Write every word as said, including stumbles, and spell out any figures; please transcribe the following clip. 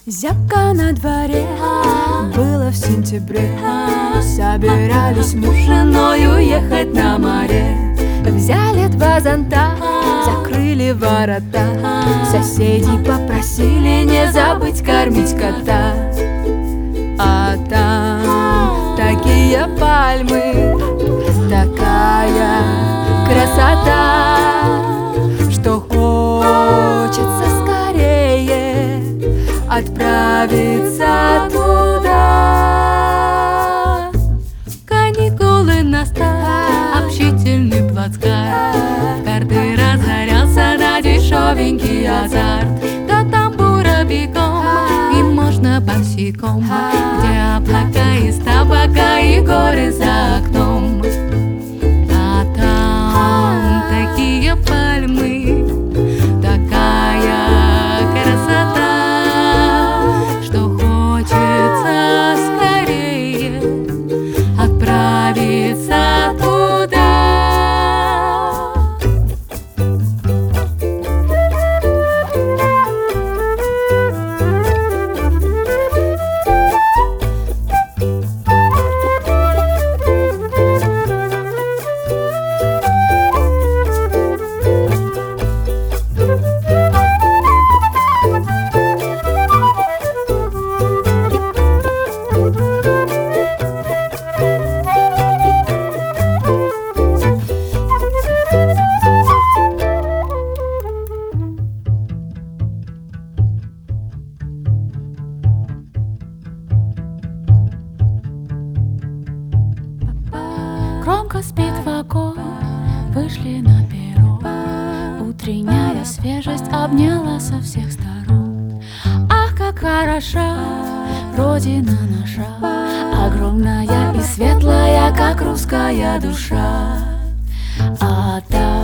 Зябко на дворе, было в сентябре. Собирались муж с женой уехать на море. Взяли два зонта, закрыли ворота. Соседи попросили не забыть кормить кота. А там такие пальмы, такая красота, что хочется скорее отправиться туда. Каникулы настали, общительный плацкарт, в карты разорялся на дешевенький азарт. До тамбура бегом, и можно босиком, где облака из табака и горы за окном. А там такие пальмы, такая красота, что хочется скорее отправиться туда. Громко спит вагон, вышли на перрон. Утренняя свежесть обняла со всех сторон. Ах, как хороша Родина наша, огромная и светлая, как русская душа. А там